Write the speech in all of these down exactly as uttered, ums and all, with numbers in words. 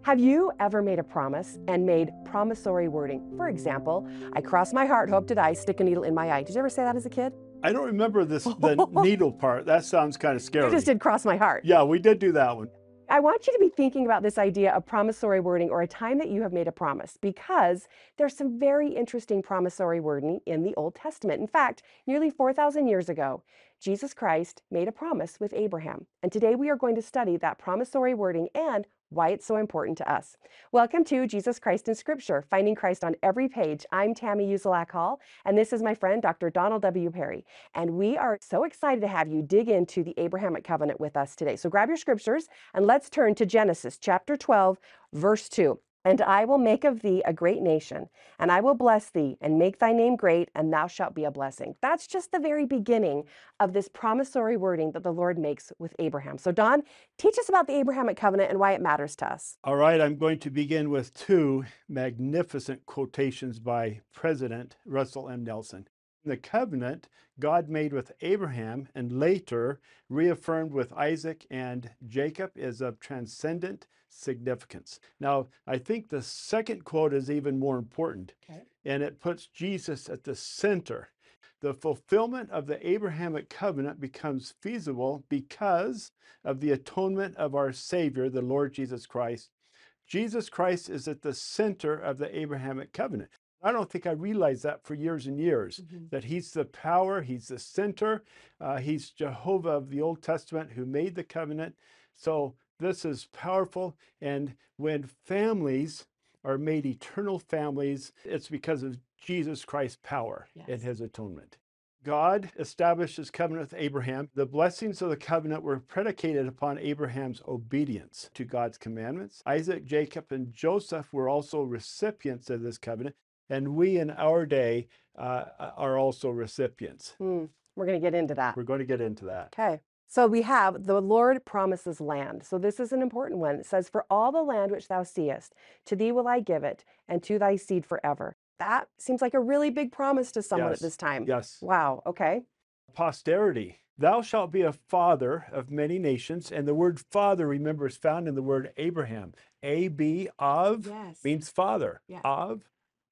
Have you ever made a promise and made promissory wording? For example, I cross my heart, hope to die, stick a needle in my eye. Did you ever say that as a kid? I don't remember this, the needle part. That sounds kind of You scary. just did cross my heart. Yeah, we did do that one. I want you to be thinking about this idea of promissory wording or a time that you have made a promise because there's some very interesting promissory wording in the Old Testament. In fact, nearly four thousand years ago, Jesus Christ made a promise with Abraham. And today we are going to study that promissory wording and why it's so important to us. Welcome to Jesus Christ in Scripture, Finding Christ on Every Page. I'm Tammy Uzelak Hall, and this is my friend, Doctor Donald W. Perry. And we are so excited to have you dig into the Abrahamic covenant with us today. So grab your scriptures and let's turn to Genesis chapter twelve, verse two. And I will make of thee a great nation, and I will bless thee, and make thy name great, and thou shalt be a blessing. That's just the very beginning of this promissory wording that the Lord makes with Abraham. So Don, teach us about the Abrahamic covenant and why it matters to us. All right, I'm going to begin with two magnificent quotations by President Russell M. Nelson. The covenant God made with Abraham and later reaffirmed with Isaac and Jacob is of transcendent significance. Now, I think the second quote is even more important, Okay. and it puts Jesus at the center. The fulfillment of the Abrahamic covenant becomes feasible because of the atonement of our Savior, the Lord Jesus Christ. Jesus Christ is at the center of the Abrahamic covenant. I don't think I realized that for years and years, Mhm. that he's the power, he's the center, uh, he's Jehovah of the Old Testament who made the covenant. So this is powerful. And when families are made eternal families, it's because of Jesus Christ's power and Yes. his atonement. God established his covenant with Abraham. The blessings of the covenant were predicated upon Abraham's obedience to God's commandments. Isaac, Jacob, and Joseph were also recipients of this covenant. And we in our day uh, are also recipients. Hmm. We're going to get into that. We're going to get into that. Okay. So we have the Lord promises land. So this is an important one. It says, for all the land which thou seest, to thee will I give it, and to thy seed forever. That seems like a really big promise to someone Yes. at this time. Yes. Wow. Okay. Posterity. Thou shalt be a father of many nations. And the word father, remember, is found in the word Abraham. A B of Yes. means father. Yeah. Of.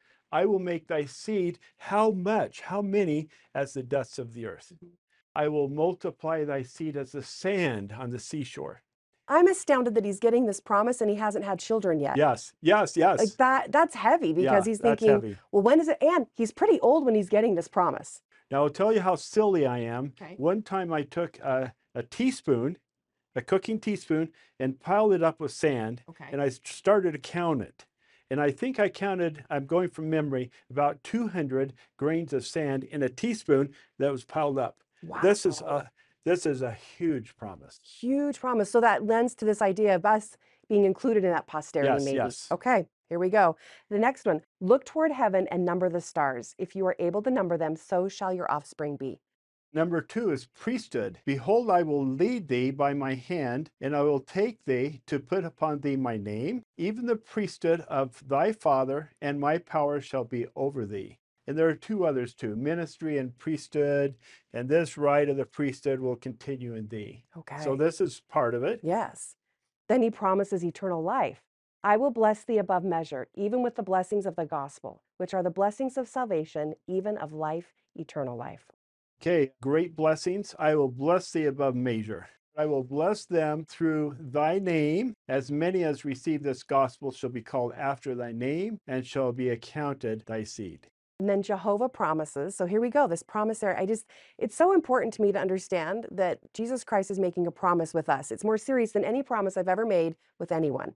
I will make thy seed how much, how many, as the dust of the earth. Mhm. I will multiply thy seed as the sand on the seashore. I'm astounded that he's getting this promise and he hasn't had children yet. Yes, yes, yes. Like that, that's heavy because Yeah, he's that's thinking, heavy. well, when is it? And he's pretty old when he's getting this promise. Now, I'll tell you how silly I am. Okay. One time I took a, a teaspoon, a cooking teaspoon, and piled it up with sand, Okay. and I started to count it. And I think I counted, I'm going from memory, about two hundred grains of sand in a teaspoon that was piled up. Wow. This is a, this is a huge promise. Huge promise. So that lends to this idea of us being included in that posterity, Yes, maybe. yes. Okay, here we go. The next one, look toward heaven and number the stars. If you are able to number them, so shall your offspring be. Number two is priesthood. Behold, I will lead thee by my hand, and I will take thee to put upon thee my name. Even the priesthood of thy father and my power shall be over thee. And there are two others too, ministry and priesthood, and this right of the priesthood will continue in thee. Okay. So this is part of it. Yes. Then he promises eternal life. I will bless thee above measure, even with the blessings of the gospel, which are the blessings of salvation, even of life, eternal life. Okay, great blessings. I will bless thee above measure. I will bless them through thy name. As many as receive this gospel shall be called after thy name, and shall be accounted thy seed. And then Jehovah promises. So here we go, this promise there. I just, it's so important to me to understand that Jesus Christ is making a promise with us. It's more serious than any promise I've ever made with anyone.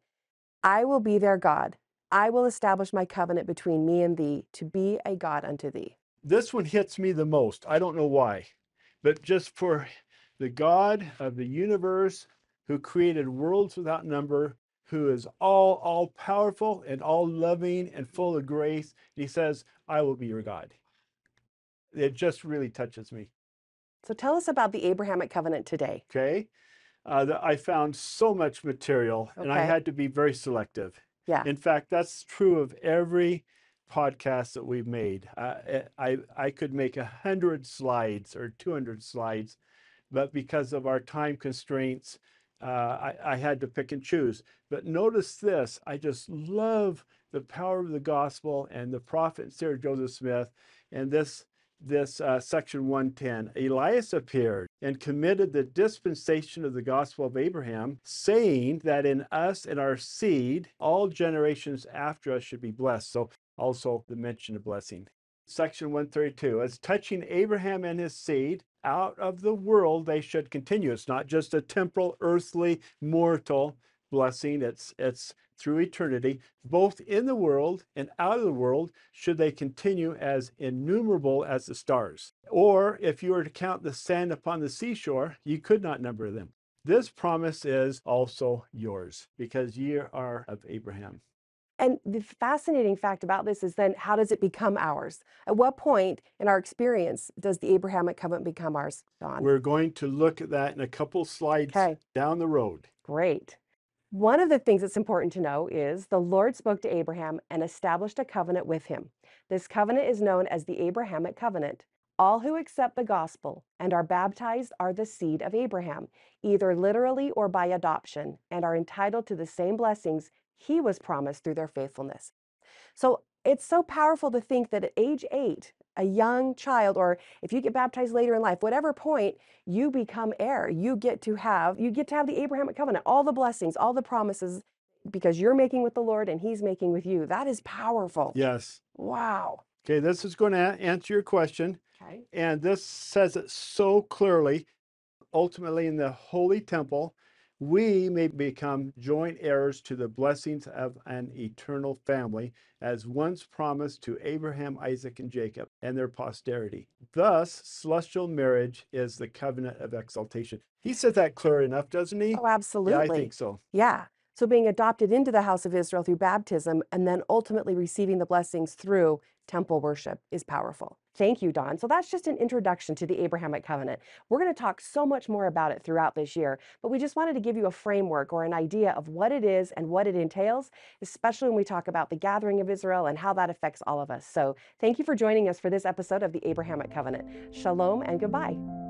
I will be their God. I will establish my covenant between me and thee to be a God unto thee. This one hits me the most. I don't know why, but just for the God of the universe who created worlds without number, who is all, all powerful and all loving and full of grace, he says, I will be your God. It just really touches me. So tell us about the Abrahamic covenant today. Okay. Uh, the, I found so much material and I Okay. had to be very selective. Yeah. In fact, that's true of every podcast that we've made. Uh, I, I could make a hundred slides or two hundred slides, but because of our time constraints, uh, I, I had to pick and choose. But notice this, I just love the power of the gospel and the prophet Sarah Joseph Smith. And this, this uh, section one ten, Elias appeared and committed the dispensation of the gospel of Abraham, saying that in us and our seed, all generations after us should be blessed. So also the mention of blessing. Section one thirty-two, as touching Abraham and his seed, out of the world they should continue. It's not just a temporal, earthly, mortal blessing. It's, it's through eternity. Both in the world and out of the world should they continue as innumerable as the stars. Or if you were to count the sand upon the seashore, you could not number them. This promise is also yours because ye are of Abraham. And the fascinating fact about this is then how does it become ours? At what point in our experience does the Abrahamic covenant become ours, Don? We're going to look at that in a couple slides Okay. down the road. Great. One of the things that's important to know is the Lord spoke to Abraham and established a covenant with him. This covenant is known as the Abrahamic covenant. All who accept the gospel and are baptized are the seed of Abraham, either literally or by adoption, and are entitled to the same blessings he was promised through their faithfulness. So it's so powerful to think that at age eight, a young child, or if you get baptized later in life, whatever point, you become heir. You get to have, you get to have the Abrahamic covenant, all the blessings, all the promises, because you're making with the Lord and he's making with you. That is powerful. Yes. Wow. Okay, this is going to answer your question. Okay. And this says it so clearly. Ultimately, in the holy temple, we may become joint heirs to the blessings of an eternal family, as once promised to Abraham, Isaac, and Jacob and their posterity. Thus, celestial marriage is the covenant of exaltation. He said that clear enough, doesn't he? Oh, absolutely. Yeah, I think so. Yeah. So being adopted into the house of Israel through baptism and then ultimately receiving the blessings through temple worship is powerful. Thank you, Don. So that's just an introduction to the Abrahamic covenant. We're going to talk so much more about it throughout this year, but we just wanted to give you a framework or an idea of what it is and what it entails, especially when we talk about the gathering of Israel and how that affects all of us. So thank you for joining us for this episode of the Abrahamic covenant. Shalom and goodbye.